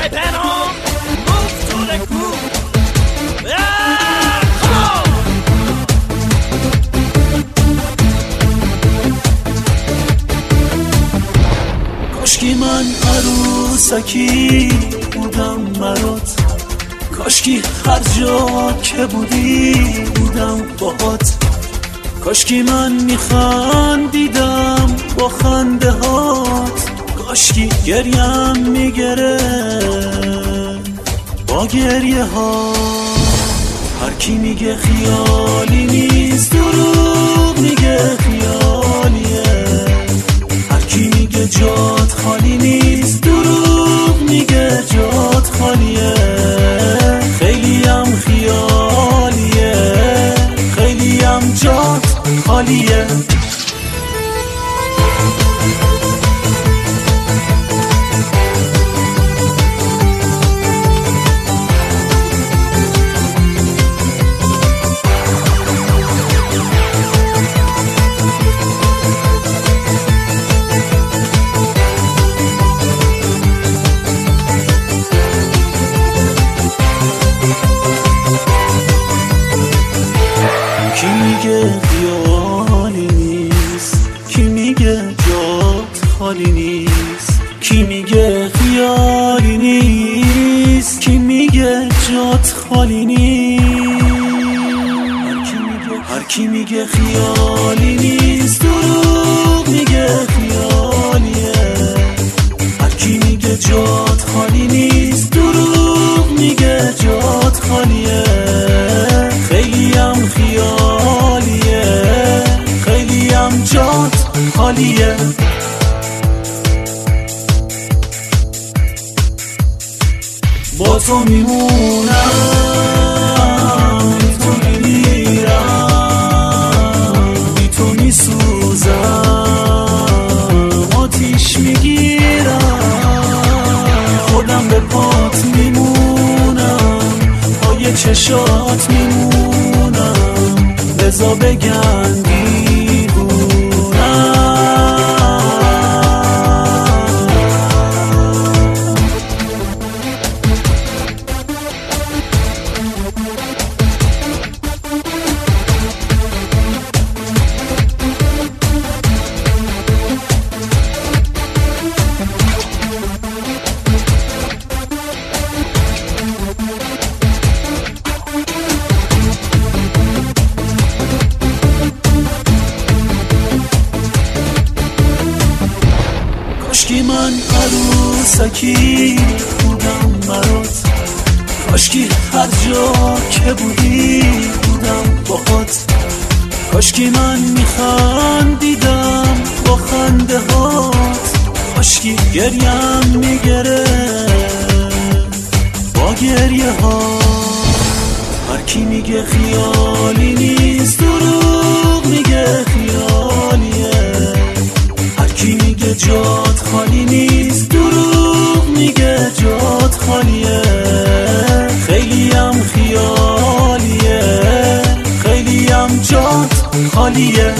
Venom, move to the groove. Yeah, come on. کاشکی من عروسکی بودم برات، کاشکی هر جا که بودی بودم باهات، کاشکی من میخندیدم با خنده هات، کاشکی گریم میگره با گریه ها. هر کی میگه خیالی نیست دروغ میگه خیالیه، هر کی میگه جات خالی نیست دروغ میگه جات خالیه. خیلی هم خیالیه خیلی هم جات خالیه. کی میگه خیالی نیست، کی میگه جات خالی نیست، کی میگه خیالی نیست، کی میگه جات خالی نیست. هر کی میگه خیالی نیست دروغ میگه خیالیه، هر کی میگه جات خالی نیست دروغ میگه جات خالیه. خیلی هم خیالیه خیلی هم جات خالیه. با تو میمونم بی تو میمیرم، بی تو میسوزم آتیش میگیرم، خودم به پات میمونم پای چشات میمونم، لذا بگن دیوونم. کاشکی من عروسکی بودم برات، کاشکی هر جا که بودی بودم باهات، کاشکی من میخندیدم با خنده هات، کاشکی گریم میگره با گریه ها. هر کی میگه خیالی نیست دروغ میگه خیالیه، هر کی میگه جات خالی نیست دروغ میگه جات خالیه. خیلی هم خیالیه خیلی هم جات خالیه.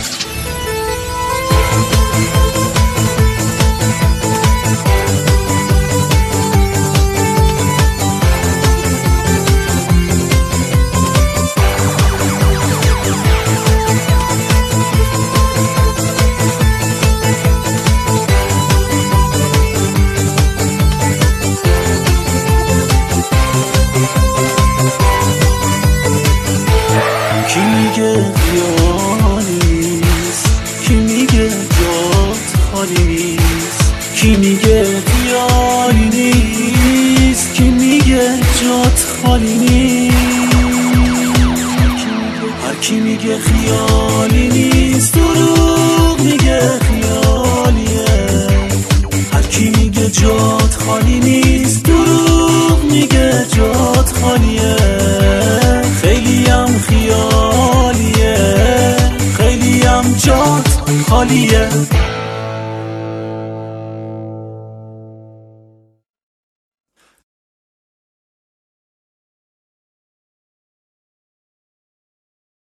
کی میگه خیالی نیست، کی میگه جات خالی نیست، کی میگه خیالی نیست، کی میگه جات خالی نیست. هر کی میگه خیالی نیست دروغ میگه خیالیه، هر کی میگه جات خالی نیست دروغ میگه جات خالیه. خیلی هم خیالیه خیلی هم جات خالیه.